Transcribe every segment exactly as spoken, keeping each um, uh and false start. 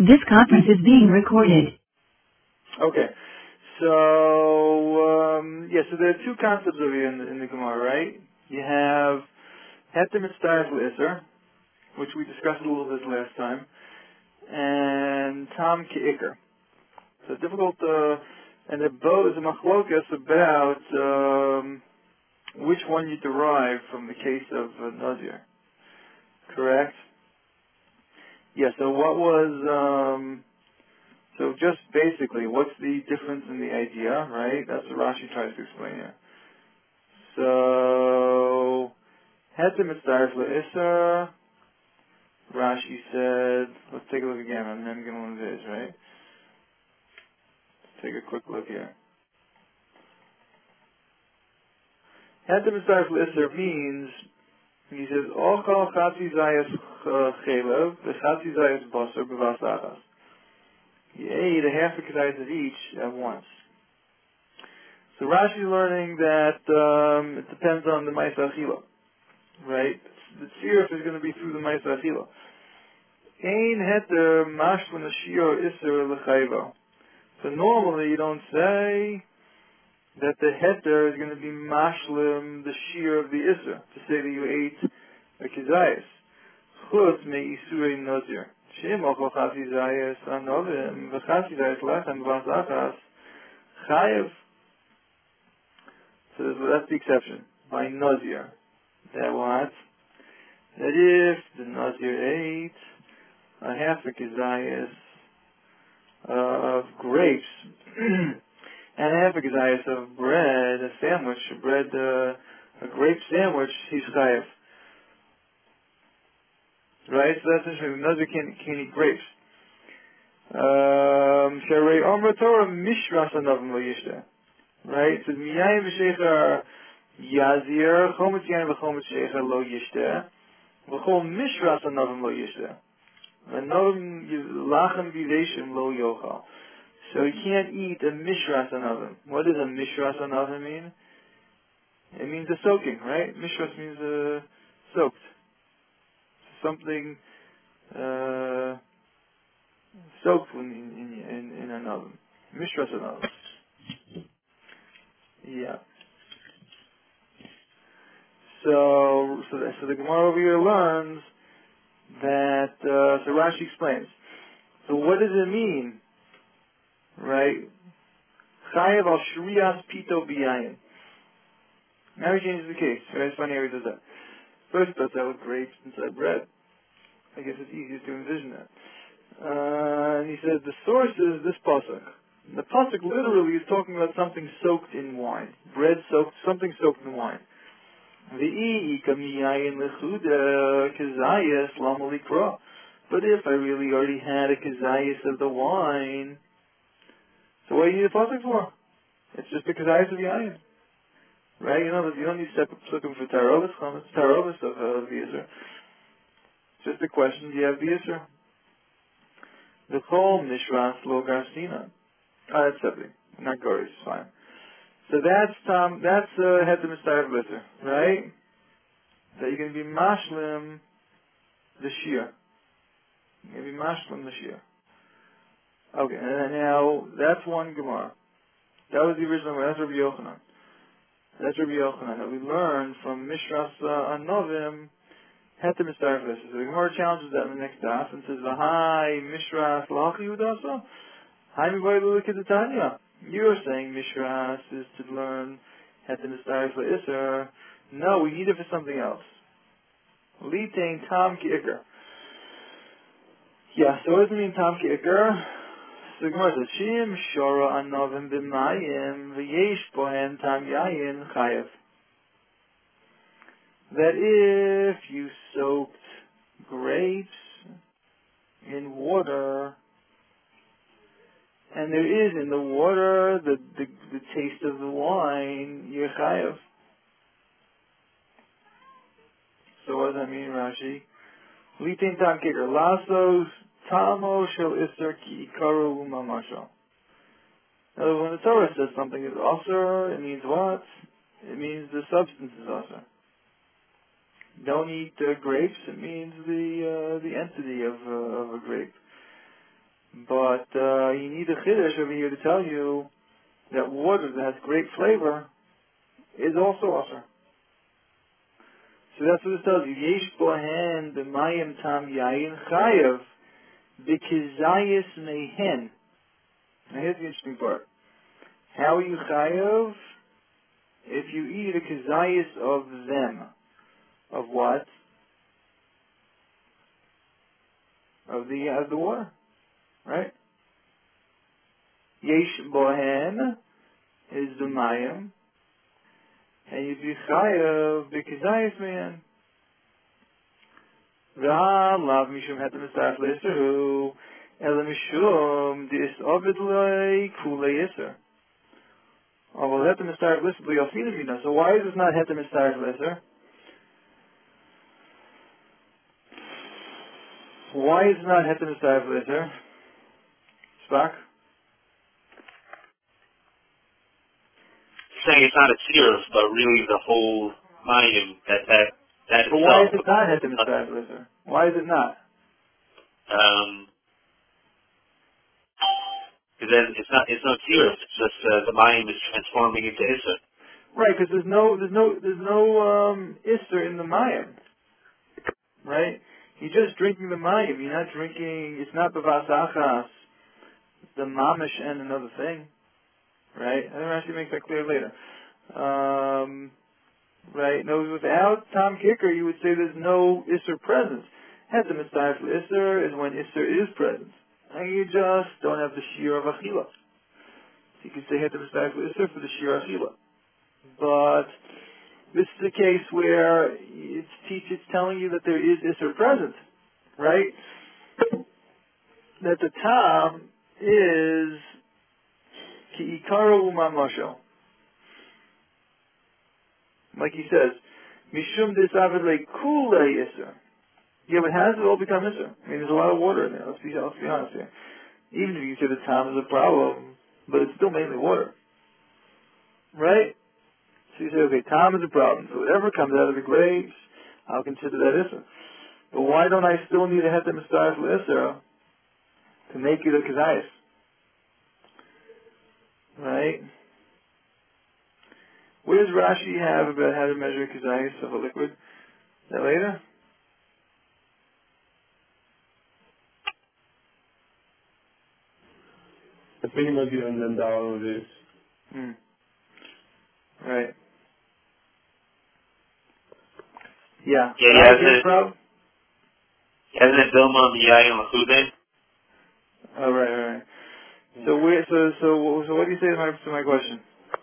This conference is being recorded. Okay. So, um, yeah, so there are two concepts over here in the, in the Gemara, right? You have Heter Mitzvah L'Isser, which we discussed a little bit last time, and Tam Ke'ikr. So difficult, uh, and they're both, the machlokas about um, which one you derive from the case of uh, Nazir, correct? Yeah, so what was, um, so just basically, what's the difference in the idea, right? That's what Rashi tries to explain here. So, Heter Mitzvah L'Isser, Rashi said, let's take a look again on Mem Gimel Viz, right? Let's take a quick look here. Heter Mitzvah L'Isser means, he says, Ochal Chatzi Zayas Chelev, V'Chatzi Zayas Basar B'Vas Achas. You ate a half a kedais of each at once. So Rashi's learning that um, it depends on the Ma'aseh Achila, right? The tziruf is going to be through the Ma'aseh Achila. Ein heter mashlim shio iser l'chayvo. So normally you don't say that the heter is going to be mashlim the shear of the iser, to say that you ate a kizayis. Chutz me isurei nozir. Shem ochol chasi zayis anovim v'chasi zayis lechem v'asachas chayev. So that's the exception. By nozir. That what? That if the nozir ate a half a kizayis of grapes and half a kizayis of bread, a sandwich, a bread, uh, a grape sandwich, he's chayev. Right? So that's interesting. Nozir can't, can't eat grapes. Um, Sharei Omer Torah Mishras Anavim Lo Yishta. Right? So Miyayim V'Shecha Yazir Chometz Yayin V'Chometz Shecha Lo Yishta V'Chol Mishras Anavim Lo Yishta V'Novim Lachem V'Veshim Lo Yochal. So you can't eat a Mishras Anavim. What does a Mishras Anavim mean? It means a soaking, right? Mishras means uh, soaked. Something uh, soaked in, in, in, in an oven. Mishras an oven. Yeah. So, so, the, so the Gemara over here learns that, uh, so Rashi explains. So what does it mean? Right? Chayev al shrias pito biyayin. Now he changes the case. Right? It's funny how he does that. First he does that with grapes inside bread. I guess it's easiest to envision that. Uh, and he says the source is this pasuk. The pasuk literally is talking about something soaked in wine, bread soaked, something soaked in wine. V'i kamiyayin lechuda kazayas lamalikra. But if I really already had a kazayas of the wine, so what do you need a pasuk for? It's just the kazayas of the ayin, right? You know, you don't need separate pasukim for tarovis, chametz, tarovis of uh, the Yisr. Just a question: do you have the Yisr? The chol mishras lo garsina. Ah, that's separate. Not goris, fine. So that's um that's uh head to Mister Blitter, right? That you're gonna be mashlim the shir. You're gonna be mashlim the shir. Okay, and then now that's one Gemara. That was the original one. That's Rabbi Yochanan. That's Rabbi Yochanan that we learned from Mishras uh, Anovim head to Mister Blitter. So the Gemara challenges that in the next daf and says, "V'hai Mishras lachi udasa." You're saying Mishras is to learn at the Nistari for Isser. No, we need it for something else. Litain Tam Ki'ikr. Yeah, so what does it mean Tam Ki'ikr? So the Gemara says, Shim Shora Anovim B'mayim V'yesh Bohem Tam Yayin Chayev. That if you soaked grapes in water, and there is in the water the, the, the taste of the wine, you're chayav. So what does that mean, Rashi? Litin tam kicker. Lasos tamo shel iser ki ikaru umamasho. Now when the Torah says something is asur, it means what? It means the substance is asur. Don't eat uh, grapes, it means the uh, the entity of, uh, of a grape. But uh, you need a chiddush over here to tell you that water that has great flavor is also usher. So that's what it tells you. Yesh bohen b'mayim tam yayin chayav b'kizayis mehen. Now here's the interesting part. How are you chayav? If you eat a kizayis of them. Of what? Of the of the water. Right? Yesh bohen is the mayim. And you'd be chayav b'kizayis mehen. V'halav mishum hetem estarf l'yisrahu ele mishum dis ovid lei kule yisr. Oh, well, hetem estarf l'yisrahu. So why is this not hetem estarf l'yisrahu? Why is it not hetem estarf l'yisrahu? Spock? Saying it's not a tziruf, but really the whole mayim, that, that, that But why is itself. it not hetem estarf l'yisrahu? Why is it not? Um, because then it's not, it's no tziruf, it's just uh, the mayim is transforming into issa. Right, because there's no, there's no, there's no um, isser in the mayim. Right? You're just drinking the mayim. You're not drinking. It's not b'vas achas, the mamish and another thing. Right? I think Rashi makes that clear later. Um, right? No, without Tom Kicker, you would say there's no Isser presence. Hetem Mitzvah for Isser is when Isser is present. And you just don't have the Shir of Achila. So you can say Hetem Mitzvah for Isser for the Shir of Achila. But this is a case where it's teach it's telling you that there is Isser present. Right? That the Tam is Ki Ikaro Umamasho. Like he says, Mishum disavid le kule yisr. Yeah, but has it all become yisr? I mean, there's a lot of water in there. Let's be, let's be honest here. Even if you say the time is a problem, but it's still mainly water. Right? So you say, okay, time is a problem. So whatever comes out of the grapes, I'll consider that yisr. But why don't I still need a hetem estar for yisr to make it a kazayis? Right? What does Rashi have about how to measure kazayis of a liquid? Is that later? I think it might be on them down with this. Hmm. Right. Yeah. Yeah, he Right, has here's the it, problem. hasn't it Bilma on the Yayin L'chude? Oh, right, right, right. So, where, so, so, so what do you say to my, to my question?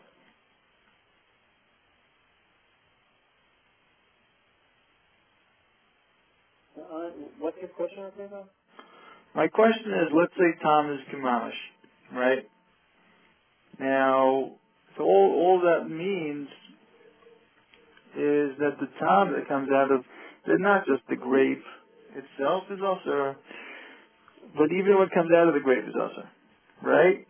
Uh, what's your question, Arthur? My question is, let's say Tom is Kamamish, right? Now, so all, all that means is that the Tom that comes out of, they're not just the grape itself is also, but even what comes out of the grape is also, right?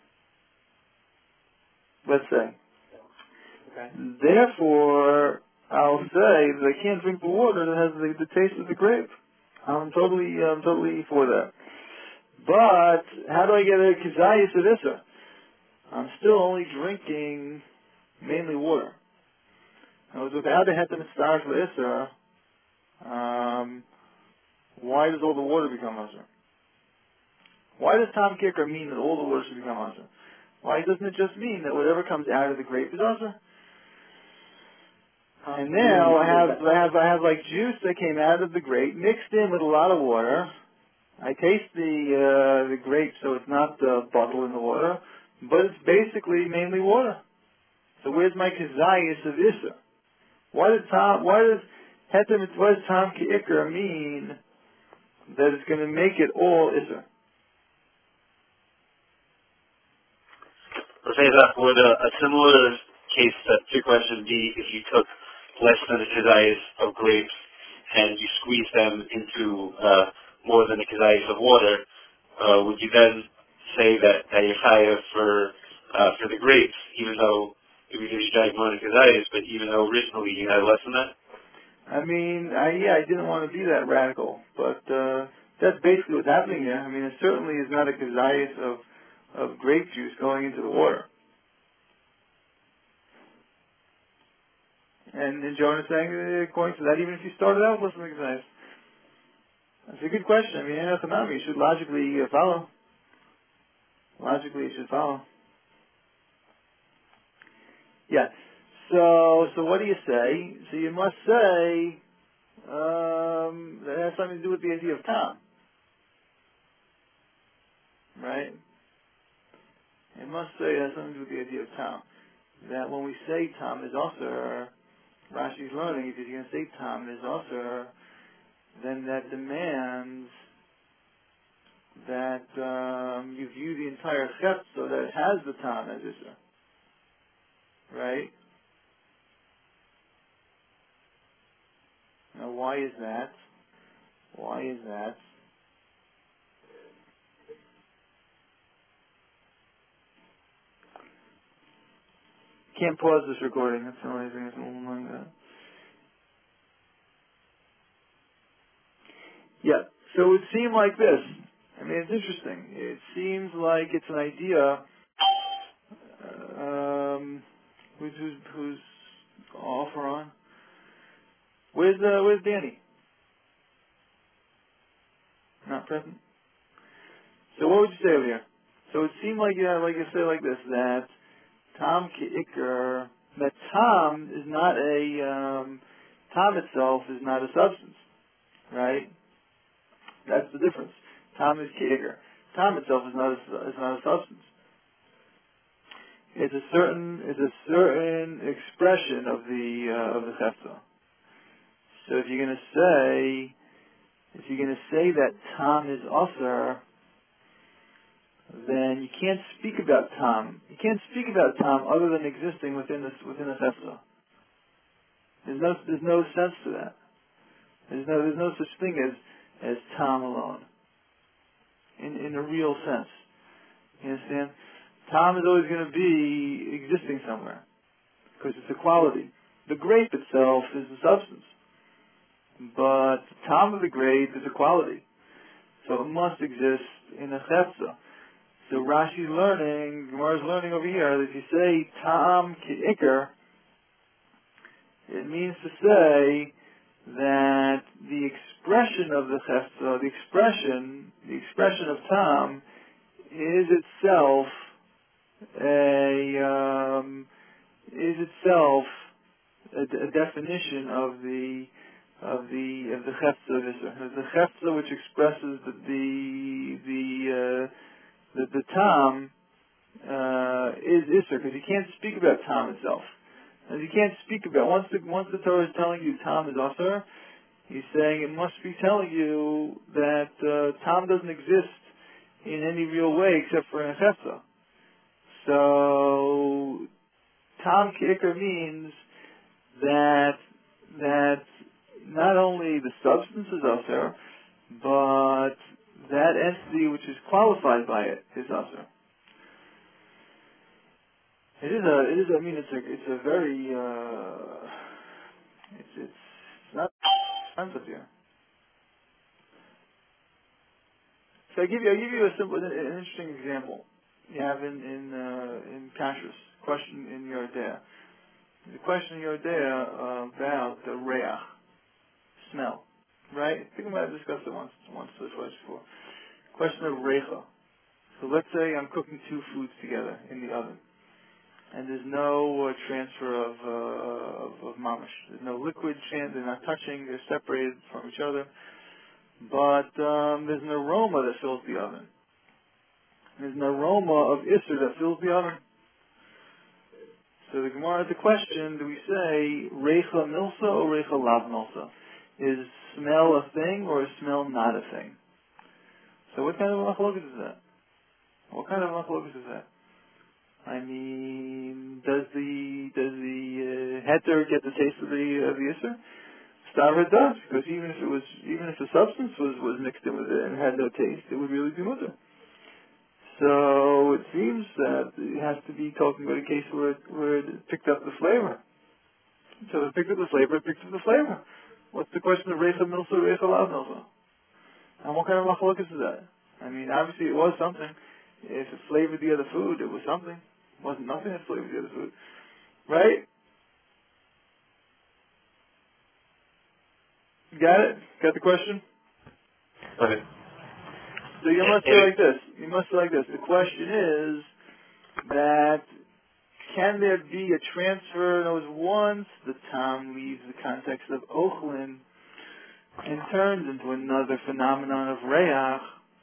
Let's say. Okay. Therefore, I'll say that I can't drink the water that has the, the taste of the grape. I'm totally, I'm totally for that. But how do I get a kizayis of issa? I'm still only drinking mainly water. I was without a hetem star for issa. Um, why does all the water become usher? Why does Tom Kicker mean that all the water should become usher? Why doesn't it just mean that whatever comes out of the grape is usher? And now I have, I have, I have like juice that came out of the grape mixed in with a lot of water. I taste the uh, the grape, so it's not uh, bottled in the water, but it's basically mainly water. So where's my kazayis of issa? Why does Tom? Why does heter mitzvah Tom ki'ikr mean that it's going to make it all issa? Let's say that would a, a similar case to your question be if you took less than a kazayas of grapes and you squeeze them into uh, more than a kazayas of water, uh, would you then say that, that you're chayav for uh, for the grapes, even though because you drank more than kazayas, but even though originally you had less than that? I mean, I, yeah, I didn't want to be that radical, but uh, that's basically what's happening here. I mean, it certainly is not a kazayas of of grape juice going into the water. And, and Jonah is saying, uh, according to that, even if you started out with something kazayas. That's a good question. I mean, Enochanami, you should logically uh, follow. Logically, you should follow. Yeah. So, so what do you say? So you must say um, that has something to do with the idea of Tom, right? It must say it has something to do with the idea of Tom. That when we say Tom is also Rashi's learning, if you're going to say Tom is also, then that demands that um, you view the entire chef so that it has the Tom as Issa, right? Now, why is that? Why is that? Can't pause this recording. That's the only thing that's like that. Yeah. So it would seem like this. I mean, it's interesting. It seems like it's an idea. Um, who's who's who's off or on? Where's uh, where's Danny? Not present. So what would you say over here? So it seemed like yeah, like you say like this that Tom Kicker, that Tom is not a um, Tom itself is not a substance, right? That's the difference. Tom is Kicker. Tom itself is not a, is not a substance. It's a certain it's a certain expression of the uh, of the chefta. So if you're going to say if you're going to say that Tom is usher, then you can't speak about Tom. You can't speak about Tom other than existing within this within the chefta. There's no there's no sense to that. There's no there's no such thing as as Tom alone in in a real sense. You understand? Tom is always going to be existing somewhere because it's a quality. The grape itself is a substance, but the Tom of the grape is a quality, so it must exist in a chefza. So Rashi's learning, Gemara's learning over here that if you say Tom Ki'ikr, it means to say that the expression of the chefza, the expression, the expression of Tom, is itself a um, is itself a, a definition of the of the of the chefza of Isser. The chefza which expresses the the the uh, the, the Tom uh, is Isser, because you can't speak about Tom itself. As you can't speak about once the once the Torah is telling you Tom is Asar, he's saying it must be telling you that uh, Tom doesn't exist in any real way except for in a chefza. So Tom Kicker means that that not only the substance is Asar, but that entity which is qualified by it is Asar. It is a, it is. I mean, it's a, it's a very, uh, it's, it's not expensive here. So I give you, I give you a simple, an interesting example. You have in in uh, in Kashrus question in your Yordea. The question in your Yordea uh, about the reach, smell, right? I think we might have discussed it once, once or twice before. Question of recha. So let's say I'm cooking two foods together in the oven, and there's no uh, transfer of, uh, of of mamash. There's no liquid change. They're not touching. They're separated from each other. But um, there's an aroma that fills the oven. There's an aroma of isser that fills the oven. So the Gemara has a question: do we say reicha milsa or reicha lav milsa? Is smell a thing or is smell not a thing? So what kind of machlokas is that? What kind of machlokas is that? I mean, does the does the uh, heter get the taste of the of the isser? Starver does, because even if it was even if the substance was, was mixed in with it and had no taste, it would really be mutter. So it seems that it has to be talking about a case where it, where it picked up the flavor. So if it picked up the flavor, it picked up the flavor. What's the question of reicha milsa, reicha lav milsa? And what kind of machlokas is that? I mean, obviously it was something. If it flavored the other food, it was something. It wasn't nothing that flavored the other food. Right? Got it? Got the question? Okay. So you must say And, like this. You must say like this. The question is that can there be a transfer? In other words, once the Tom leaves the context of Ochlin and turns into another phenomenon of Reach,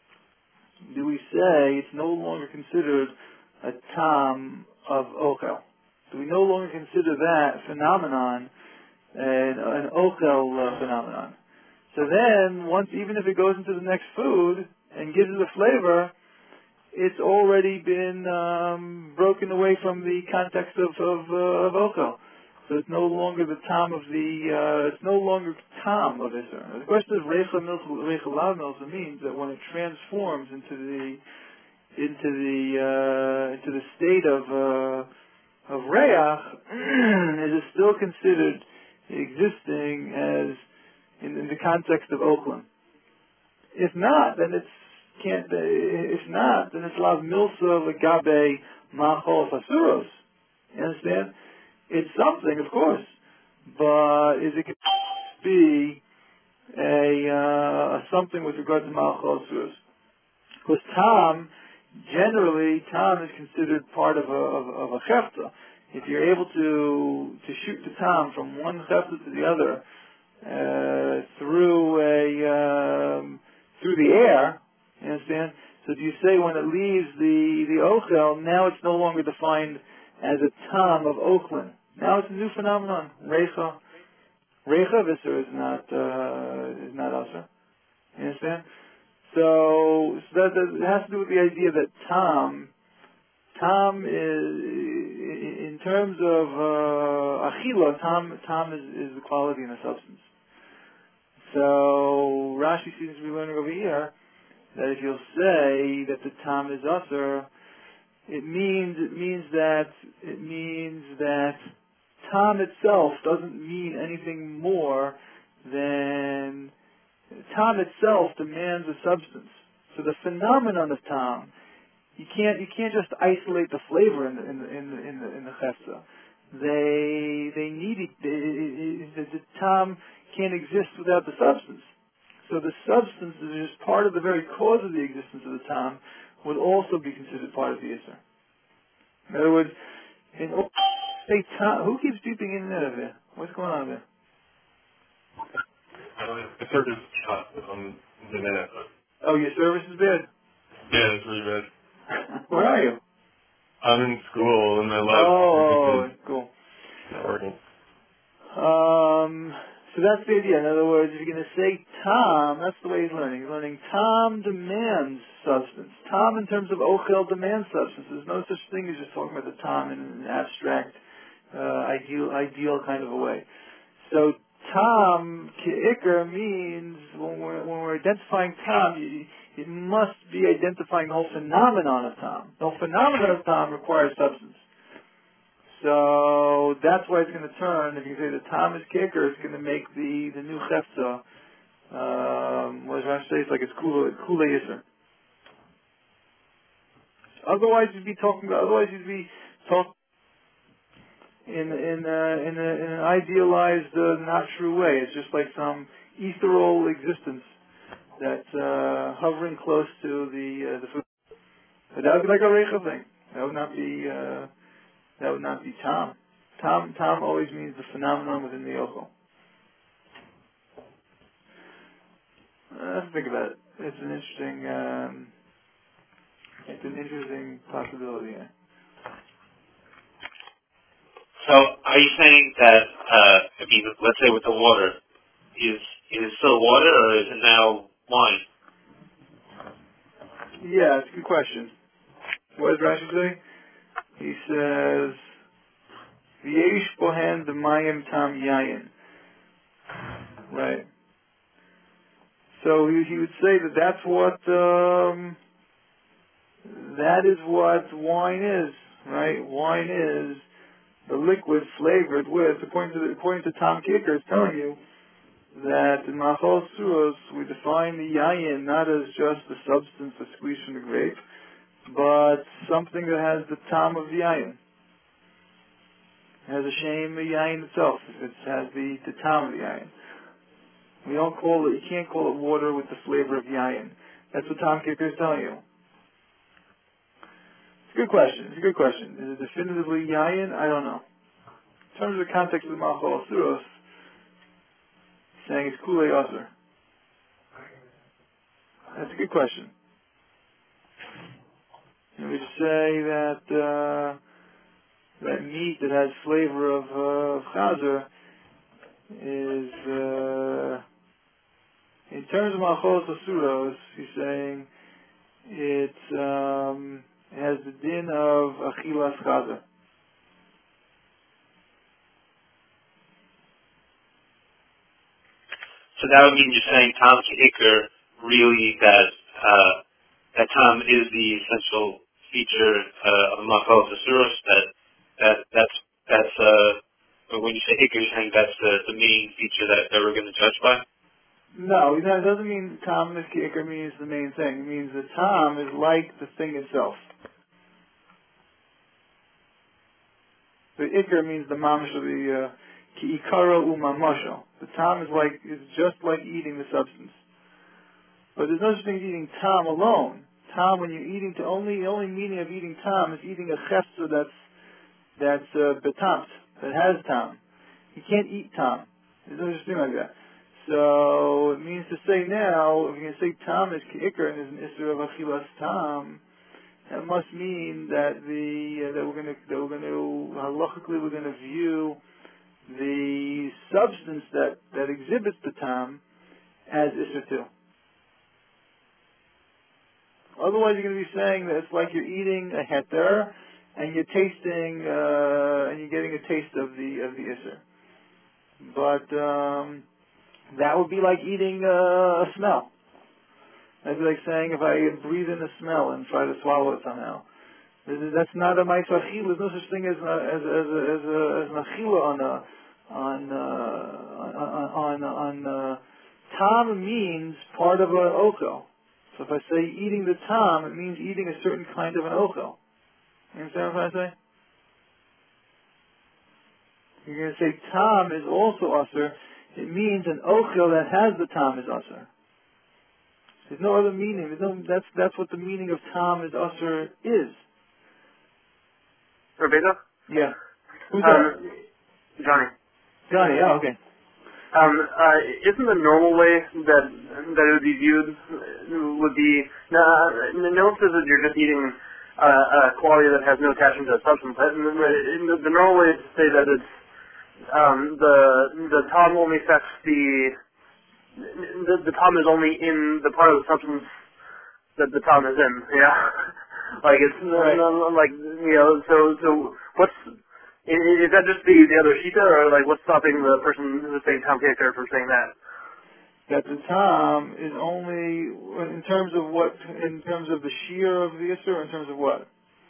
do we say it's no longer considered a Tom of Ochel? Do we no longer consider that phenomenon an, an Ochel uh, phenomenon? So then, once, even if it goes into the next food and gives it a flavor, it's already been um, broken away from the context of of, uh, of Ochel. So it's no longer the Tom of the, uh, it's no longer Tom of Isser. The question of Reicha Milsa, Reicha Lav Milsa means that when it transforms into the, into the, uh, into the state of, uh, of Reach, it is still considered existing as, in, in the context of Oakland. If not, then it's, can't, uh, if not, then it's Lav Milsa Legabe Machol Fasuros. You understand? It's something, of course, but is it going to be a uh, something with regard to Malchus? Because Tom, generally, Tom is considered part of a of, of a chefta. If you're able to to shoot the Tom from one chefta to the other uh, through a um, through the air, you understand? So do you say when it leaves the the ochel, now it's no longer defined as a Tom of Oakland. Now it's a new phenomenon. Reicha. Reicha Visser is not, uh, is not Asa. You understand? So, so that, that it has to do with the idea that Tom, Tom is, in terms of, uh, Achila, Tom, Tom is, is the quality and the substance. So, Rashi seems to be learning over here that if you'll say that the Tom is Usher, It means it means that it means that Tom itself doesn't mean anything more than Tom itself demands a substance. So the phenomenon of Tom, you can't you can't just isolate the flavor in the in the in the in the, in the chefza. They they need it. The, the, the Tom can't exist without the substance. So the substance is just part of the very cause of the existence of the Tom would also be considered part of the Isser. In other words, in say Tom, who keeps beeping in and out of there? What's going on there? Uh, the service shot on the net. Oh, your service is bad. Yeah, it's really bad. Where are you? I'm in school and my Oh, laptop oh, cool. is not working. Um, so that's the idea. In other words, if you're going to say Tom, that's the way he's learning. He's learning Tom demands substance. Tom, in terms of Ochel, demands substance. There's no such thing as just talking about the Tom in an abstract, uh, ideal, ideal kind of a way. So Tom, Ki'ikr, means when we're, when we're identifying Tom, you, it must be identifying the whole phenomenon of Tom. The whole phenomenon of Tom requires substance. So that's why it's going to turn. If you say the Tom is kicker, it's going to make the the new chefza. Um, what does Rashi say? It's like it's kula kula yisr. Otherwise, you'd be talking about. Otherwise, you'd be talking in in uh, in, a, in an idealized, uh, not true way. It's just like some ethereal existence that's uh, hovering close to the uh, the food. But that would be like a reicha thing. That would not be. Uh, that would not be Tom. Tom Tom always means the phenomenon within the yochel. Uh, let's think about it. It's an interesting, um, it's an interesting possibility. Yeah. so are you saying that, uh, I mean, let's say with the water, is, is it still water or is it now wine? Yeah, it's a good question. What does Rashi say? He says, "V'yesh bohen b'mayim tam yayin." Right. So he, he would say that that's what um, that is what wine is. Right. Wine is the liquid flavored with, according to the, according to Tom Kicker, it's telling you that in Machol Suros we define the yayin not as just the substance of squeezed from the grape, but something that has the tam of the yayin. It has a shame the yayin itself, if it has the, the tam of the yayin. We don't call it, you can't call it water with the flavor of yayin. That's what Tom Kicker is telling you. It's a good question. It's a good question. Is it definitively yayin? I don't know. In terms of the context of the Machol Suros, saying it's Kulei Aser. That's a good question. And we just say that uh, that meat that has flavor of, uh, of chazer is, uh, in terms of Malchos Asuros, he's saying it, um, it has the din of Achilas Chazer. So that would mean you're saying Tom Kicker really that uh, that Tom is the essential feature uh, of Machal Asuros. That that that's that's uh, when you say Iker, you're saying that's the, the main feature that, that we're going to judge by. No, it doesn't mean Tom is Iker means the main thing. It means that Tom is like the thing itself. The Iker means the mamash of the ki ikara umamasho. The Tom is like is just like eating the substance. But there's no such thing as eating Tom alone. Tom, when you're eating, to only the only meaning of eating Tom is eating a chefza that's that's uh, betamt, that has Tom. You can't eat Tom. There's no such thing like that. So it means to say now, if you're going to say Tom is ki'ikr and is an isser of achilas Tom, that must mean that the uh, that we're going to that we're going to halachically we're going to view the substance that that exhibits the Tom as isser too. Otherwise, you're going to be saying that it's like you're eating a heter, and you're tasting, uh, and you're getting a taste of the of the isser. But um, that would be like eating uh, a smell. That'd be like saying if I breathe in a smell and try to swallow it somehow. That's not a ma'aseh achila. There's no such thing as a, as a, as a, as a, as an achila on a, on uh, on on, on uh, tam means part of an ochel. So if I say eating the tam, it means eating a certain kind of an ochel. You understand what I'm saying? You're going to say tam is also aser. It means an ochel that has the tam is aser. There's no other meaning. There's no, that's that's what the meaning of tam is aser is. Rebecca? Yeah. Who's Um, that? Johnny. Johnny. Oh, okay. Um, uh, isn't the normal way that that it would be viewed uh, would be no, no one says that you're just eating uh, a quality that has no attachment to a substance. Uh, The, the normal way is to say that it's um, the the tom only affects the, the the tom is only in the part of the substance that the tom is in. Yeah, like it's Right. uh, like you know. So so what's Is, is that just the, the other shita, or like what's stopping the person who's saying Tom Kicker from saying that? That the tam is only in terms of what, in terms of the shear of the isser, or in terms of what?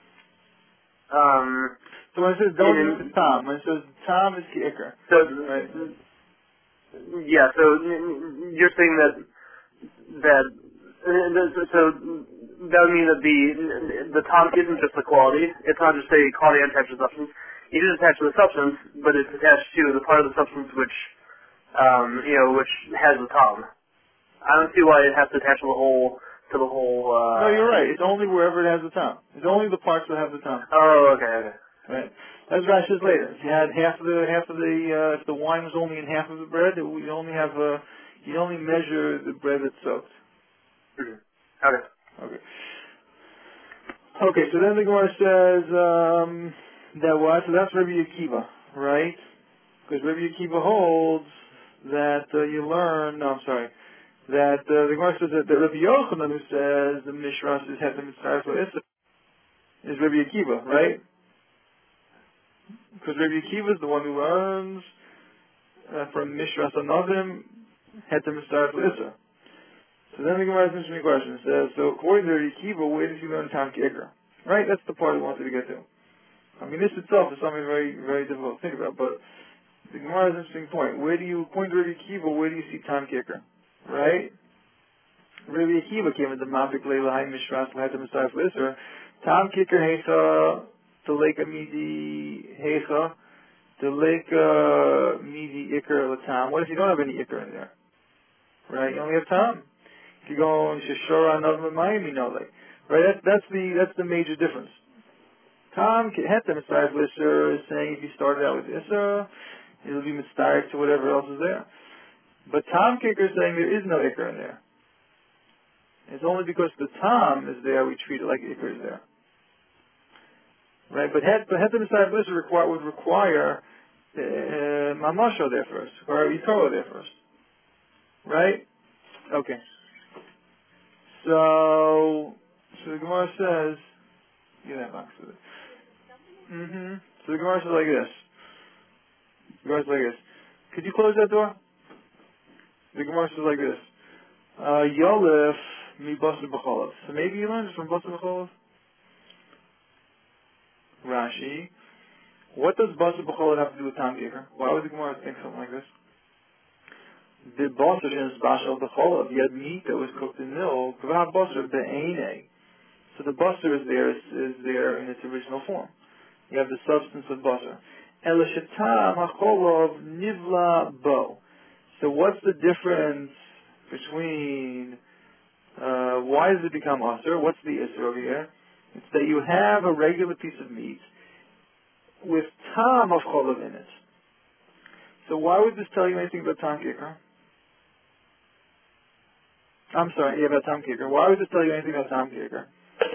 Um, So when it says in, don't eat the tam, when it says tam is ki'ikr, so right? yeah, so you're saying that that so that would mean that the the Tom isn't just a quality. It's not just a quality attached to the substance. It is attached to the substance, but it's attached to the part of the substance which um, you know which has the Tom. I don't see why it has to attach to the whole to the whole. No, Uh... you're right. It's only wherever it has the tam. It's only the parts that have the tam. Oh, okay, okay. Right. As Rashi says later, if you had half of the half of the uh, if the wine was only in half of the bread, it, you only have uh, you only measure the bread that's soaked. Mm-hmm. Okay. Okay. Okay. So then the Gemara says um, that what? So that's Rabbi Akiva, right? Because Rabbi Akiva holds that uh, you learn. No, I'm sorry. That uh, the Gemara says that, that Rabbi Yochanan, who says the Mishras is Hetem Mitzvah is Rabbi Akiva, right? Because Rabbi Akiva is the one who learns uh, from Mishras Anavim Hetem Mitzvah Issa. So then the Gemara asks me a question. It says, so according to Rabbi Akiva, where does he learn Tam Ki'ikr? Right? That's the part we wanted to get to. I mean, this itself is something very, very difficult to think about, but The Gemara has an interesting point. Where do you, according to Rabbi Akiva, where do you see Tom Kicker? Right? Rabbi Akiva came with the Mafik Leila Hai Mishras Laheta Messiah Flisser. Tom Kicker Hecha, the Lake Midi Hecha, the Lake Midi Iker Latam. What if you don't have any Iker in there? Right? You only have Tom. If you go on Shishora Navma Miami Nole. Right? That's, that's the, that's the major difference. Tom Heta Messiah Flisser is saying if you started out with Issa, it'll be mitzvah to whatever else is there. But Tom Kicker is saying there is no Iker in there. It's only because the Tom is there we treat it like Iker is there. Right? But Het, but Het Messiah Blizzard require, would require uh, Mamasho there first, or Yitoro there first. Right? Okay. So, so the Gemara says, get that box with it. Mm-hmm. So the Gemara says like this. The Gemara says like this. Could you close that door? The Gemara says like this. Uh, Yolif mi Basar B'cholov. So maybe you learned it from Basar B'cholov? Rashi. What does Basar B'cholov have to do with Tam Kicker? Why would the Gemara think something like this? The Basar is Bashal B'cholov. You had meat that was cooked in milk. K'vav Basar Be'ene. So the Basar is there, is, is there in its original form. You have the substance of Basar. Elishatam HaCholov Nivla Bo. So what's the difference between, uh, why does it become Asr? What's the Isser over here? It's that you have a regular piece of meat with Tam of Cholov in it. So why would this tell you anything about Tam Kicker? I'm sorry, yeah, about Tam Kicker. Why would this tell you anything about Tam Kicker?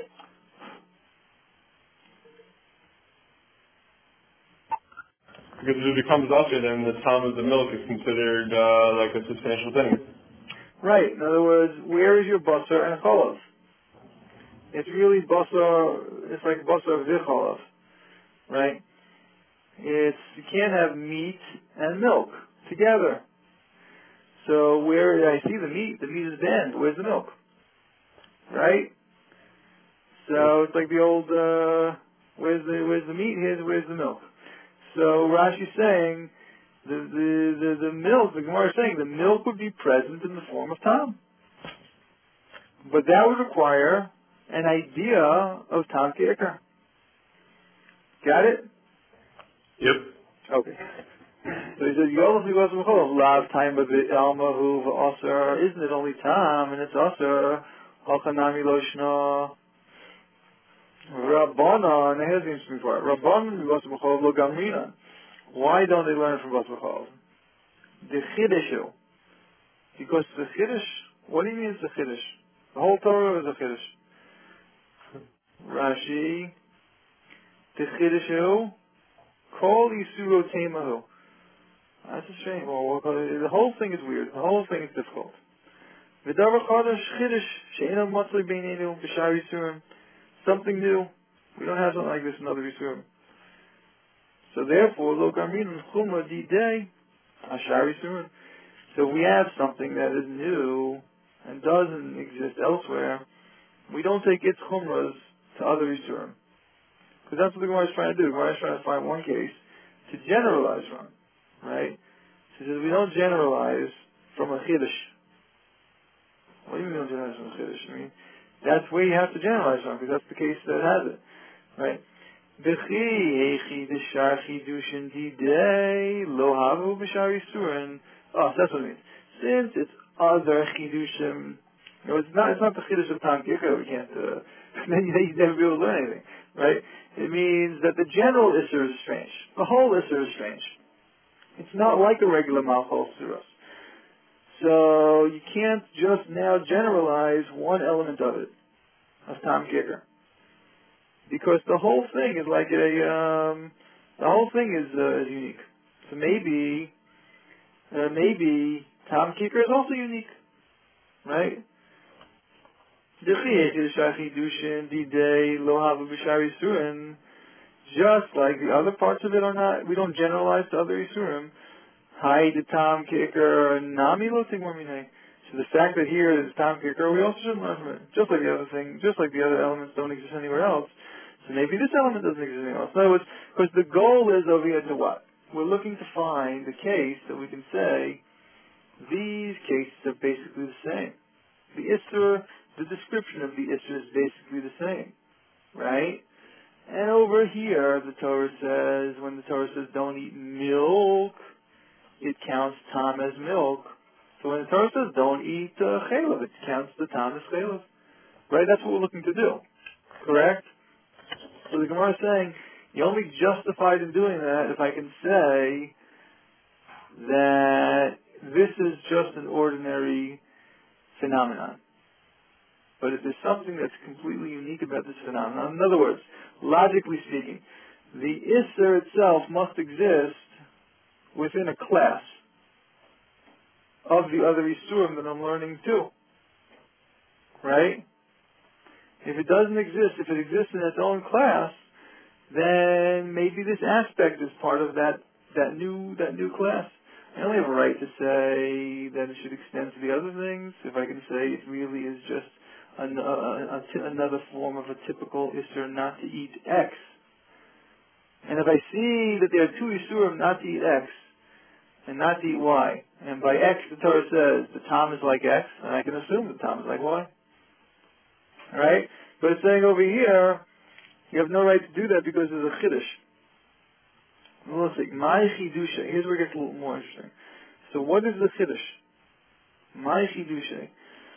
Because if it becomes usher, then the time of the milk is considered uh, like a substantial thing. Right. In other words, where is your basar and cholov? It's really basar. It's like basar v'cholov, right? It's you can't have meat and milk together. So where I see the meat, the meat is banned. Where's the milk? Right. So it's like the old. Uh, where's the where's the meat? Here's where's the milk. So Rashi's saying the the the, the milk. The Gemara is saying the milk would be present in the form of Tom. But that would require an idea of Tam Kicker. Got it? Yep. Okay. So he says, Yolov Yivas Mechol, Lav Time B'Bit Alma Hu V'Aser, isn't it only Tam, and it's Aser, Halchanami Loshna, Rabbana, and here's the interesting part, Rabbana Yivas Mechol Lo Gamrina. Why don't they learn from Yivas Mechol? The Chiddishu. Because the Chiddush, what do you mean it's a Chiddush? The whole Torah is a Chiddush. Rashi, the Chiddush, Kol Yisuro Temahu. That's a shame. Well, the whole thing is weird. The whole thing is difficult. V'davar Chadash Chiddush, She'ena Matzli Beinenu, B'shar Yisurim. Something new. We don't have something like this in other Yisurim. So therefore, Lo Garmin Chumra Didei, Ashar Yisurim. So we have something that is new and doesn't exist elsewhere. We don't take its chumras to other Yisurim. Because that's what the Gemara is trying to do. The Gemara is trying to find one case to generalize from. Right? She says we don't generalize from a chiddush. What do you mean we don't generalize from a chiddush? I mean, that's where you have to generalize from, because that's the case that has it. Right? V'chi hechi d'shar chidushin didei lo havu b'shar yisurin. Oh, so that's what it means. Since it's other chidushim, you know, it's not it's not the chiddush of Tam Kicker. We can't. Uh, then you, you never be able to learn anything, right? It means that the general isser is strange. The whole isser is strange. It's not like a regular malchol suros. So you can't just now generalize one element of it, of Tam Kicker, because the whole thing is like a um, the whole thing is uh, is unique. So maybe uh, maybe Tam Kicker is also unique, right? Just like the other parts of it are not, we don't generalize to other Yisurim. Hi, the Tam Kicker, Nami lo tigmamine. So the fact that here is Tam Kicker, we also shouldn't learn from it. Just like the other thing, just like the other elements don't exist anywhere else. So maybe this element doesn't exist anywhere else. In other words, because the goal is over here to what? we're looking to find a case that we can say these cases are basically the same. The Isser, the description of the Isser is basically the same, right? And over here, the Torah says, when the Torah says don't eat milk, it counts tam as milk. So when the Torah says don't eat uh, chaylev, it counts the tam as chaylev. Right? That's what we're looking to do. Correct? So the Gemara is saying, you're only justified in doing that if I can say that this is just an ordinary phenomenon. But if there's something that's completely unique about this phenomenon, in other words, logically speaking, the Isser itself must exist within a class of the other Isurim that I'm learning too. Right? If it doesn't exist, if it exists in its own class, then maybe this aspect is part of that, that new that new class. I only have a right to say that it should extend to the other things if I can say it really is just an, a, a, a, another form of a typical Isser not to eat X. And if I see that there are two Isurim not to eat X and not to eat Y, and by X the Torah says the Tam is like X, and I can assume the Tam is like Y. Alright? But it's saying over here, you have no right to do that because there's a Chiddush. Well, let's see. My Chidusha. Here's where it gets a little more interesting. So what is the Chiddush? My Chidusha.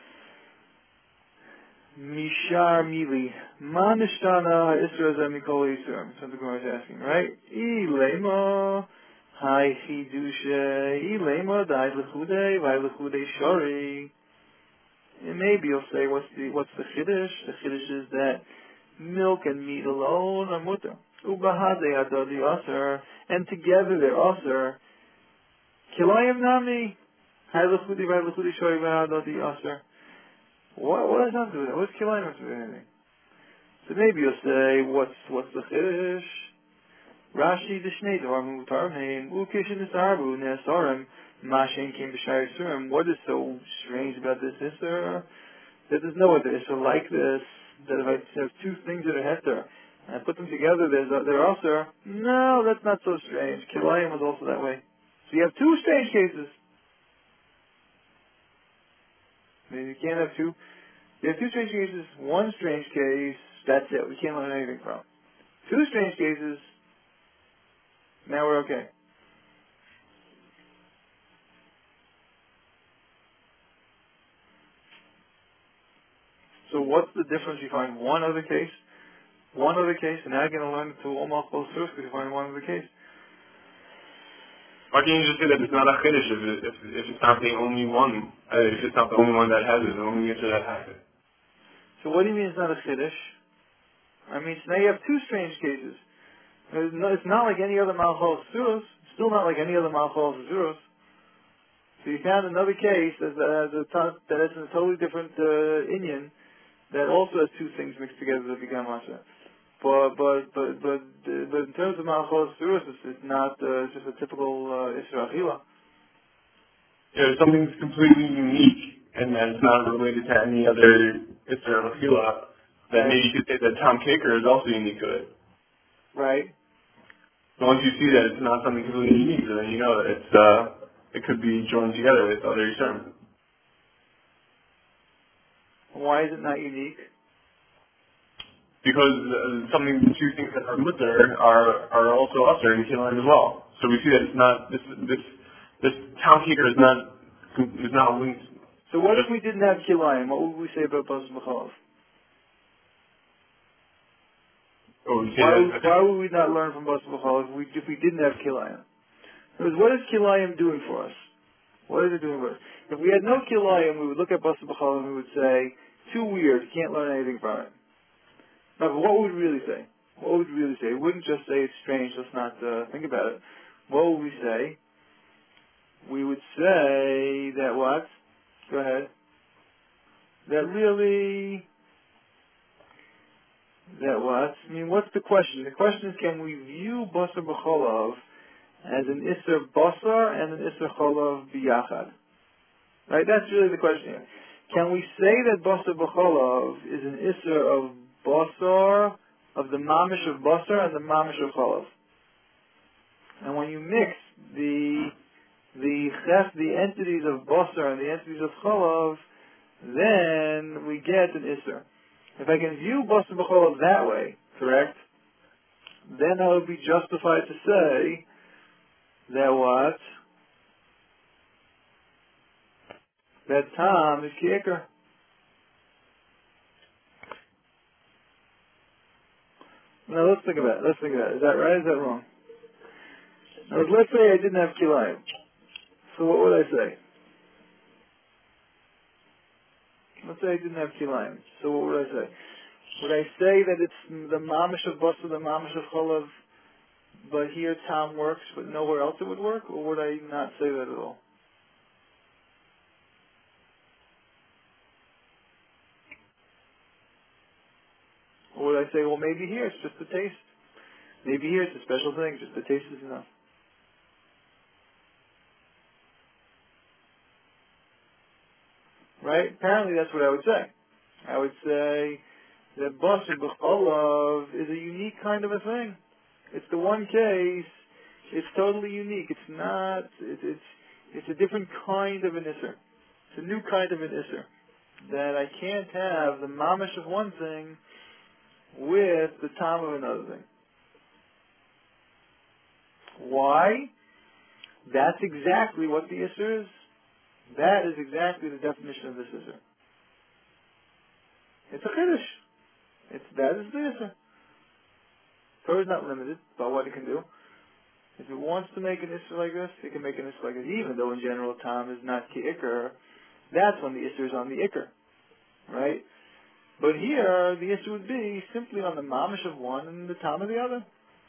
Mishar Mili. Ma Nishtana Isra Zemikol Isra. That's what the Gemara is asking, right? I Lema. Hi Chidusha. I Lema. Dai Lechude. Vai Lechude Shori. And maybe you'll say, what's the what's the Chiddush? The Chiddush is that milk and meat alone are mutter. Ubahade adadi aser, and together they're aser. Kilayim nami, haylachudi vaylachudi shoy v'adadi aser. What what does that do with that? What's kilayim have to do with anything? So maybe you'll say, what's what's the chiddush? Rashi d'shnei dvar mutarmein ukishin nisarbu nesarim mashen kim b'shayir surim. What is so strange about this isser? That there's no other isser like this. That if I have two things that are heter, and I put them together, there's a, they're also, no, that's not so strange. Kilayim was also that way. So you have two strange cases. I mean, you can't have two. You have two strange cases, one strange case, that's it. We can't learn anything from. Two strange cases, now we're okay. So what's the difference? You find one other case, one other case, and now you're going to learn to almost close to because you find one other case. Why can't you just say that it's not a chiddush if, it, if, if it's not the only one, uh, if it's not the only one that has it, the only answer that has it? So what do you mean it's not a chiddush? I mean, so now you have two strange cases. It's not, it's not like any other malchol zuros. It's still not like any other malchol zuros. So you found another case that has a ton, that has a totally different uh, inyan that also has two things mixed together that become masha. But but but but uh, but in terms of malchol zuros, it's, it's not uh, just a typical uh, isra achila. Yeah, if something's completely unique and then it's not related to any other Israel Fila, then Right. maybe you could say that Tom Caker is also unique to it. Right. So once you see that it's not something completely unique, then you know that it's uh, it could be joined together with other Yisrael. Why is it not unique? Because uh, something, two things that are mutter are are also usher in Kilayim as well. So we see that it's not this this this Tom Caker is not is not linked. So what if we didn't have kilayim? What would we say about Bas B'chalav? Oh, we see Why that. would, why would we not learn from Bas B'chalav if we, if we didn't have kilayim? Because what is kilayim doing for us? What is it doing for us? If we had no kilayim, we would look at Bas B'chalav and we would say, too weird, can't learn anything from it. Now, but what would we really say? What would we really say? We wouldn't just say it's strange, let's not uh, think about it. What would we say? We would say that what? Go ahead. That really, that what? I mean, what's the question? The question is, can we view Basar B'cholav as an Isser Basar and an Isser Cholav B'yachad? Right? That's really the question here. Can we say that Basar B'cholav is an Isser of Basar, of the Mamish of Basar and the Mamish of Cholav? And when you mix the the chef, the entities of basar and the entities of cholav, then we get an isser. If I can view basar b'cholav that way, correct, then I would be justified to say that what? That tam is ki'ikr. Now let's think about it. Let's think about it. Is that right? Is that wrong? Now, let's say I didn't have kilayim. So what would I say? Let's say I didn't have kilayim. So what would I say? Would I say that it's the mamish of basar, the mamish of cholav, but here tam works, but nowhere else it would work? Or would I not say that at all? Or would I say, well, maybe here it's just the taste. Maybe here it's a special thing, just the taste is enough. Right? Apparently that's what I would say. I would say that basar b'cholav is a unique kind of a thing. It's the one case, it's totally unique. It's not, it, it's it's a different kind of an isser. It's a new kind of an isser. That I can't have the mamish of one thing with the tam of another thing. Why? That's exactly what the isser is. That is exactly the definition of this isser. It's a chiddush. It's, that is the isser. Torah is not limited by what it can do. If it wants to make an isser like this, it can make an isser like this, even though in general tam is not ki-ikr. That's when the isser is on the ikr. Right? But here, the issue would be simply on the mamish of one and the tam of the other.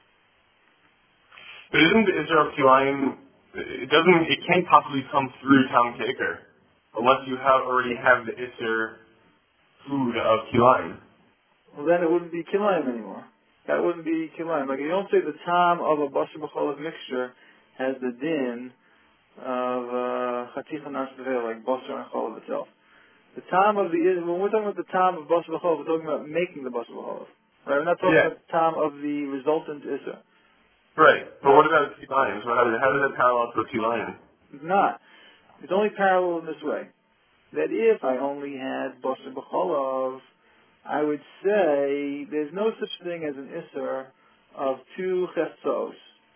But isn't the Isra of Kilayim, it doesn't, it can't possibly come through Tam Kikr, unless you have already have the Isra food of Kilayim. Well, then it wouldn't be kilayim anymore. That wouldn't be kilayim. Like, you don't say the tam of a basar b'cholav mixture has the din of chatif and nasveil, like basar and cholav itself. The tam of the, when we're talking about the tam of basar b'cholav, we're talking about making the basar b'cholav. Right? We're not talking Yeah. about the tam of the resultant issa. Right. But what about Kilayim? So how does, how does that parallel to Kilayim? It's not. It's only parallel in this way. That if I only had basar b'cholav, I would say there's no such thing as an isser of two chetzos.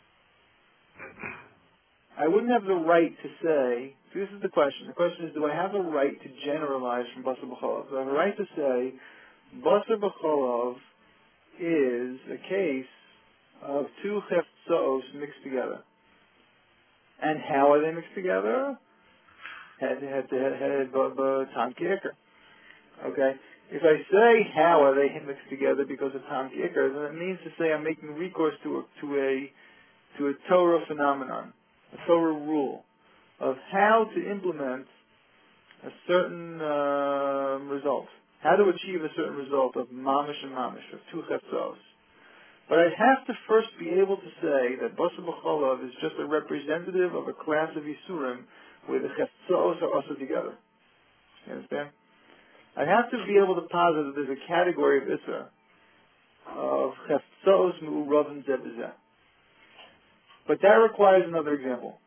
I wouldn't have the right to say, so this is the question. The question is, do I have a right to generalize from basar b'cholav? Do I have a right to say, basar b'cholav is a case of two chetzos mixed together? And how are they mixed together? Head, head, head, head, tam ki'ikr. Okay? If I say how are they mixed together because of tam ki'ikr, then it means to say I'm making recourse to a, to a, to a Torah phenomenon, a Torah rule of how to implement a certain uh, result, how to achieve a certain result of mamish and mamish, of two chetzos. But I have to first be able to say that basar b'cholav is just a representative of a class of yisurim where the chetzos are also together. You understand? I have to be able to posit that there's a category of isra of chetzos me'uravim zeh b'zeh. But that requires another example.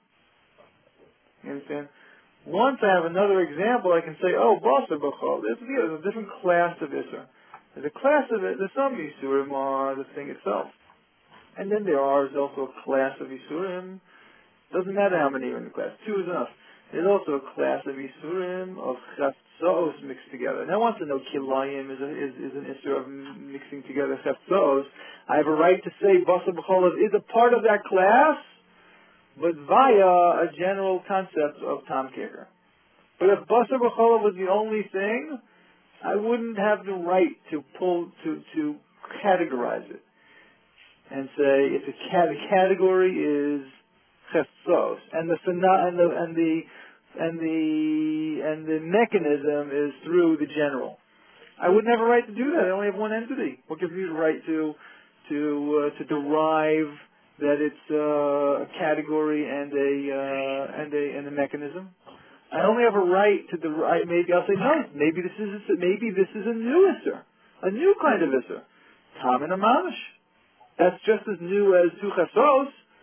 You understand? Once I have another example, I can say, oh, basar b'cholav, there's, there's a different class of isra. There's a class of it, there's some Yisurim are the thing itself. And then there are, there's also a class of Yisurim. Doesn't matter how many are in the class. Two is enough. There's also a class of Yisurim, of Chatzos mixed together. Now, once I know Kilayim is, a, is, is an Isur of mixing together Chatzos, I have a right to say basar b'cholav is a part of that class, but via a general concept of tam ki'ikr. But if basar b'cholav was the only thing, I wouldn't have the right to pull to to categorize it and say it's a cat. The category is chetzos, and the and the and the and the and the mechanism is through the general. I wouldn't have a right to do that. I only have one entity. What gives me the right to to uh, to derive that it's uh, a category and a uh, and a and a mechanism? I only have a right to the right. Maybe I'll say no. Maybe this is maybe this is a new isser, a new kind of isser, tam and a mamish. That's just as new as two chasos.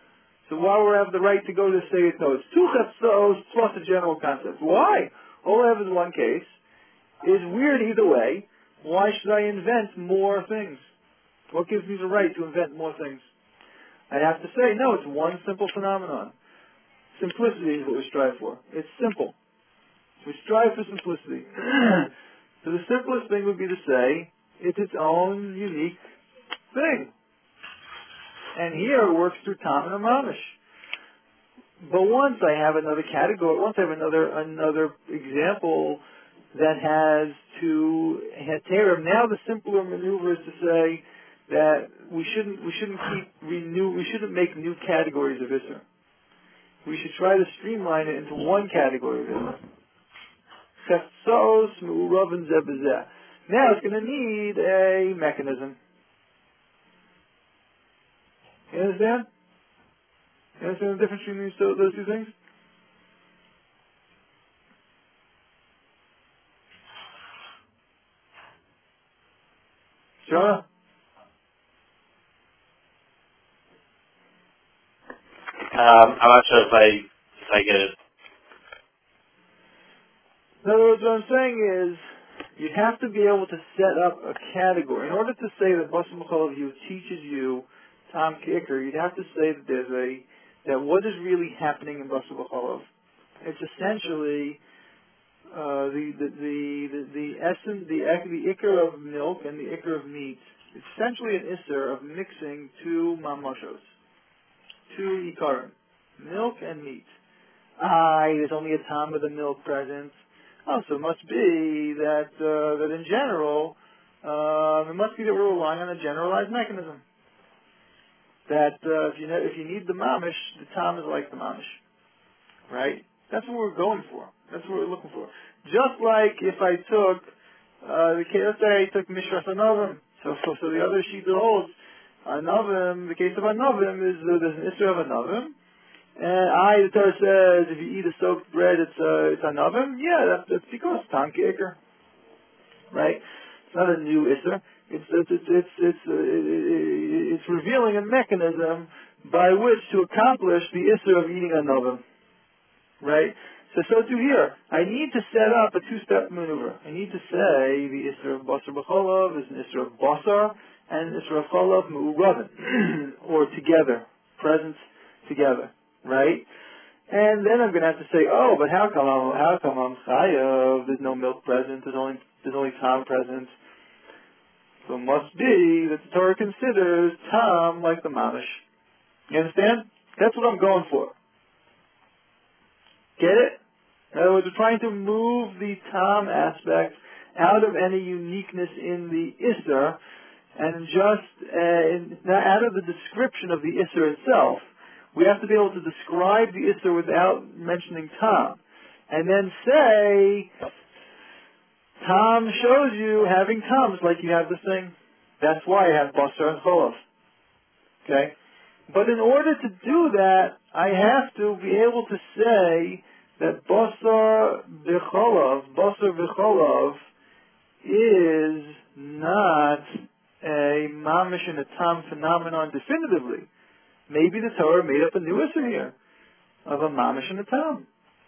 So why would I have the right to go to say it? No, it's two chapsos plus a general concept. Why? All I have is one case. It's weird either way. Why should I invent more things? What gives me the right to invent more things? I have to say, no, it's one simple phenomenon. Simplicity is what we strive for. It's simple. We strive for simplicity. So the simplest thing would be to say, it's its own unique thing. And here it works through Tam and Amamish. But once I have another category, once I have another another example that has two heterim, now the simpler maneuver is to say that we shouldn't we shouldn't keep renew we shouldn't make new categories of Isser. We should try to streamline it into one category of Isser. Chefsos, Mu'urav, and Zebazeh. Now it's going to need a mechanism. You understand? You understand the difference between these two, those two things? Sure. Um, I'm not sure if I if I get it. In other words, what I'm saying is, you have to be able to set up a category. In order to say that Basar B'Cholav you teaches you Tam Kicker, you'd have to say that there's a that what is really happening in Basar B'Cholav. It's essentially uh, the the the the, the essence, the the ikar of milk and the ikar of meat. It's essentially an isser of mixing two mamashos, two ikarim, milk and meat. Ah, there's only a time of the milk present. Oh, so it must be that uh, that in general, uh, it must be that we're relying on a generalized mechanism. That uh, if you know, if you need the mamish, the time is like the mamish, right? That's what we're going for. That's what we're looking for. Just like if I took uh, the case, let's say I took mishras anovim. So, so, so the other sheet holds anovim. The case of anovim is uh, there's an issue of anovim. And I, the Torah says, if you eat a soaked bread, it's uh, it's anavim. Yeah, that's, that's because Tam Kicker, right? It's not a new isser. It's it's it's it's it's, uh, it's revealing a mechanism by which to accomplish the isser of eating anavim, right? So so too here, I need to set up a two-step maneuver. I need to say the isser of basar b'cholav is an isser of basar and an isser of cholav mu'uravin, or together, present together. Right? And then I'm going to have to say, oh, but how come I'm, how come I'm chayav? There's no milk present. There's only, there's only tam present. So it must be that the Torah considers tam like the mamish. You understand? That's what I'm going for. Get it? In other words, we're trying to move the tam aspect out of any uniqueness in the isser and just uh, out of the description of the isser itself. We have to be able to describe the Isser without mentioning Tam. And then say, Tam shows you having Tams like you have the thing. That's why I have Basar and Cholav. Okay? But in order to do that, I have to be able to say that Basar v'Cholav, Basar v'Cholav is not a mamish and a Tam phenomenon definitively. Maybe the Torah made up a new Isser here of a mamish and a tam.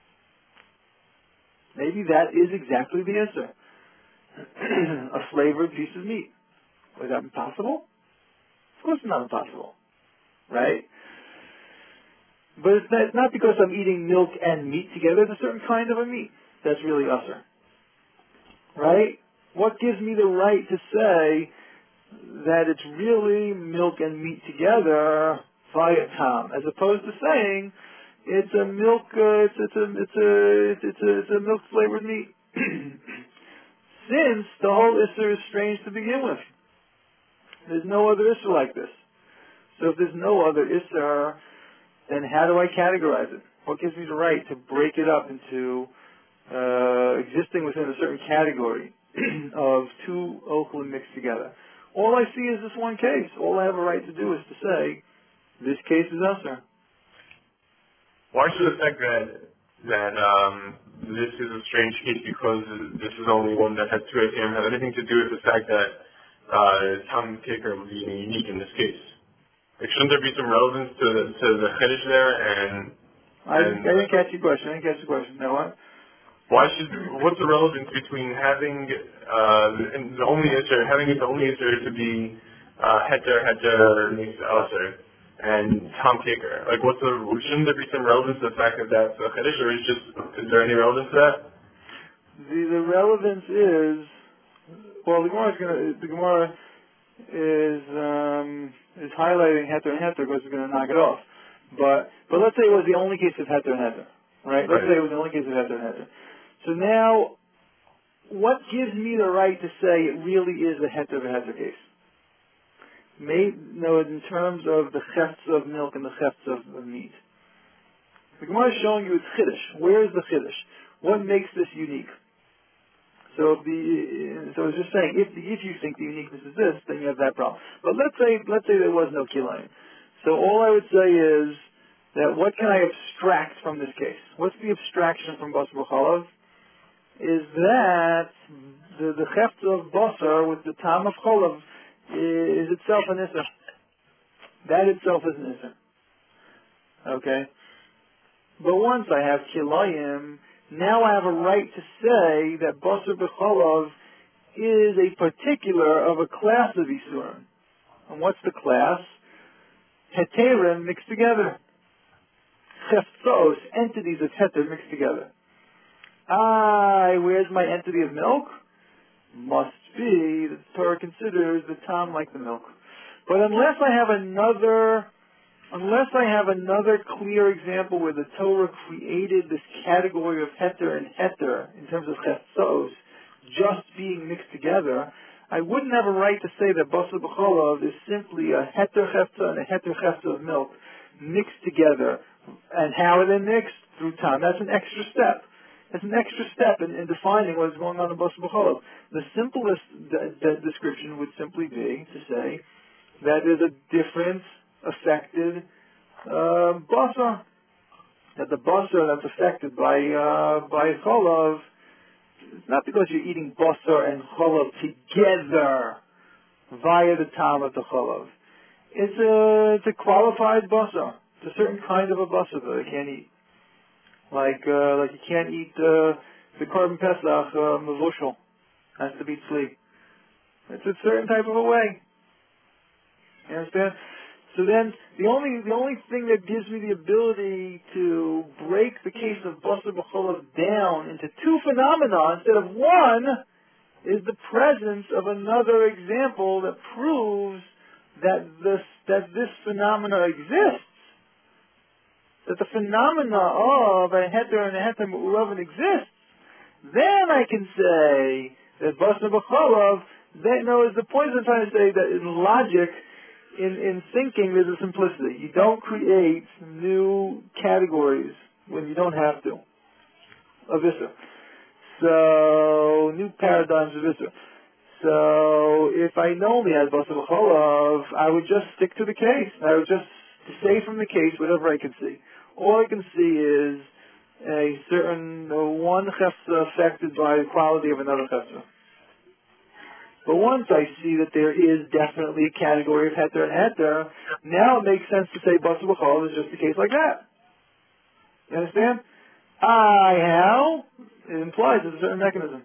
Maybe that is exactly the Isser. A flavored piece of meat. Was that impossible? Of course it's not impossible. Right? But it's not, it's not because I'm eating milk and meat together. It's a certain kind of a meat that's really Isser. Right? What gives me the right to say that it's really milk and meat together via tam, as opposed to saying it's a milk, uh, it's, it's a, it's a, it's, it's a, it's a milk flavored meat. Since the whole Isser is strange to begin with. There's no other Isser like this. So if there's no other Isser, then how do I categorize it? What gives me the right to break it up into uh, existing within a certain category of two ochlim mixed together? All I see is this one case. All I have a right to do is to say, this case is Usher. Why should the fact that that um, this is a strange case because this is only one that has two A T M have anything to do with the fact that uh, Tam Kicker would be unique in this case? Like, shouldn't there be some relevance to the to the chiddush there? And I didn't, and I didn't catch your question. I didn't catch the question. No, what? why should what's the relevance between having uh, and the only answer having the only answer to be uh, heter heter makes aser and Tom Kicker? Like, what's the shouldn't there be some relevance to the fact that that's a chiddush, or is just is there any relevance to that? The, the relevance is, well, the Gemara is going to, the Gemara is, um, is highlighting heter and heter because it's going to knock it off. But, but let's say it was the only case of heter and heter, right? Let's Right. say it was the only case of heter and heter. So now, what gives me the right to say it really is a heter heter case? May, no, in terms of the chefts of milk and the chefts of, of meat. The Gemara is showing you it's chiddush. Where is the chiddush? What makes this unique? So if the so I was just saying, if the, if you think the uniqueness is this, then you have that problem. But let's say let's say there was no kilayim. So all I would say is that what can I abstract from this case? What's the abstraction from basar b'chalav? Is that the the cheft of basar with the tam of chalav is itself an issa. That itself is an issa. Okay. But once I have kilayim, now I have a right to say that basar b'chalav is a particular of a class of isurim. And what's the class? Heterim mixed together. Cheftos, entities of heter mixed together. Ah, where's my entity of milk? Must be that the Torah considers the tam like the milk. But unless I have another Unless I have another clear example where the Torah created this category of heter and heter in terms of cheftos just being mixed together, I wouldn't have a right to say that basar b'chalav is simply a heter chefta and a heter chefta of milk mixed together. And how are they mixed? Through tam. That's an extra step. That's an extra step in, in defining what is going on in basar b'chalav. The simplest d- d- description would simply be to say that there's a difference affected uh, basar. That the basar that's affected by uh, by cholav, it's not because you're eating basar and cholav together via the tam of the cholav. It's a it's a qualified basar. It's a certain kind of a basar that I can't eat. Like uh, like you can't eat uh, the korban pesach uh, mevushal. Has to be tzli. It's a certain type of a way. You understand? So then, the only the only thing that gives me the ability to break the case of basar b'cholav down into two phenomena instead of one is the presence of another example that proves that this that this phenomena exists. That the phenomena of a heter and a heter me'uravin exists. Then I can say that basar b'cholav. That no, is the point I'm trying to say that in logic. In, in thinking, there's a simplicity. You don't create new categories when you don't have to of Issa. So, new paradigms of Issa. So, if I only had basar b'cholav, I would just stick to the case. I would just say from the case whatever I can see. All I can see is a certain uh, one chefza affected by the quality of another chefza. But once I see that there is definitely a category of heter and heter, now it makes sense to say basar b'cholav is just a case like that. You understand? I how? It implies there's a certain mechanism.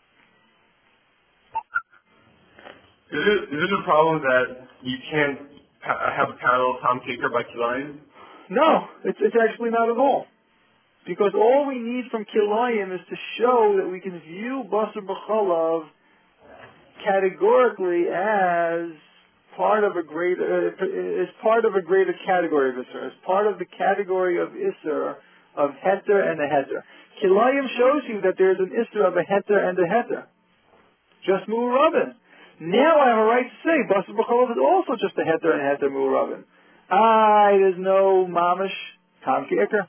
Is it is it a problem that you can't ha- have a parallel Tom Kicker by Kilayim? No, it's it's actually not at all. Because all we need from Kilayim is to show that we can view basar b'cholav categorically as part of a greater, uh, as part of a greater category of Isser, as part of the category of Isser of Heter and a Heter. Kilayim shows you that there's an Isser of a Heter and a Heter. Just Mu'urabin. Now I have a right to say basar b'cholav is also just a Heter and a Heter Mu'urabin. Ah, there's no mamish Tom Kicker.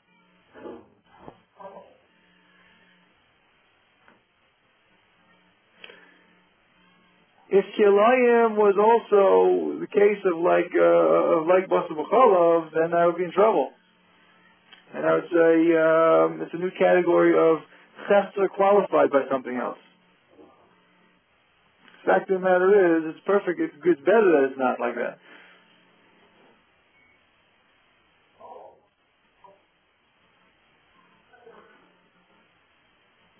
If Kilayim was also the case of like uh, of like basar b'cholav, then I would be in trouble. And I would say um, it's a new category of chefza qualified by something else. The fact of the matter is, it's perfect. It's, it's better that it's not like that.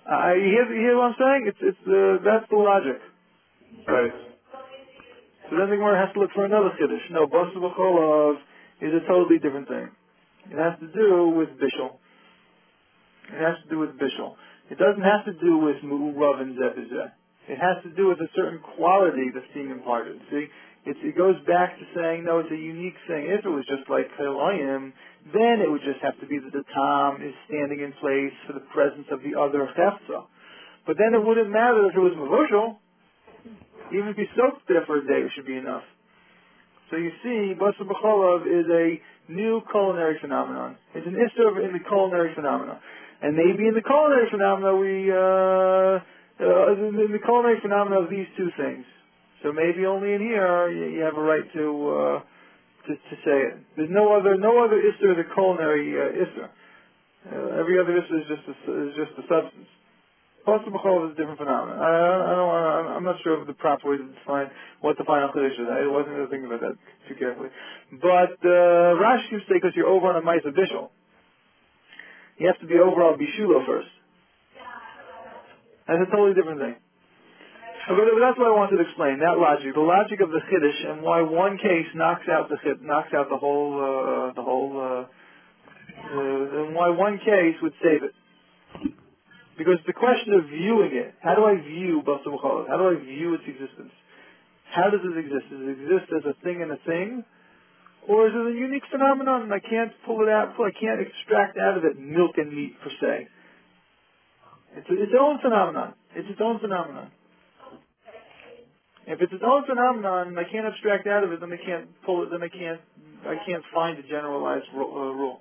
Uh, you hear, you hear what I'm saying? It's, it's, uh, that's the logic. Right. So then the Gemara has to look for another chiddush. No, Basar B'Cholov is a totally different thing. It has to do with Bishul. It has to do with Bishul. It doesn't have to do with Mu'urav and Zebizeh. It has to do with a certain quality that's being imparted. See? It's, it goes back to saying, no, it's a unique thing. If it was just like Chelayim, then it would just have to be that the Tam is standing in place for the presence of the other Chefza. But then it wouldn't matter if it was Mavushal. Even if he soaks there for a day, it should be enough. So you see, Basar B'Cholov is a new culinary phenomenon. It's an issur in the culinary phenomenon. And maybe in the culinary phenomena, we, uh, uh, in the culinary phenomena of these two things. So maybe only in here you, you have a right to, uh, to, to say it. There's no other, no other issur the culinary uh, issur. Uh, every other issur is just a, is just a substance. Basar B'Cholov is a different phenomenon. I, I don't want. I'm not sure of the proper way to define what the final chiddush is. I wasn't really thinking about that too carefully. But uh, Rashi seems to say because you're over on a Ma'aser Bishul, you have to be over on Bishulo first. That's a totally different thing. But that's what I wanted to explain. That logic, the logic of the chiddush, and why one case knocks out the chid, knocks out the whole, uh, the whole, uh, uh, and why one case would save it. Because the question of viewing it, how do I view Basar B'Cholov? How do I view its existence? How does it exist? Does it exist as a thing and a thing? Or is it a unique phenomenon and I can't pull it out, I can't extract out of it milk and meat per se? It's its own phenomenon. It's its own phenomenon. If it's its own phenomenon and I can't abstract out of it, then I can't pull it, then I can't, I can't find a generalized ru- uh, rule.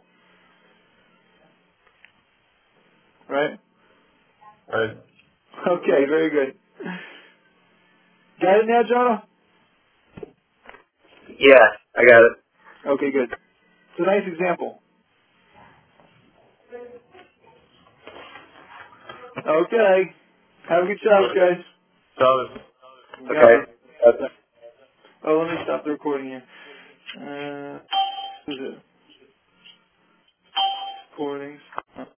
Right? Right. Okay, very good. Got it now, Jonah? Yeah, I got it. Okay, good. It's a nice example. Okay. Have a good Shabbos, guys. So, You got Okay. it. That's Oh, let me stop the recording here. Uh, who's it? Recordings.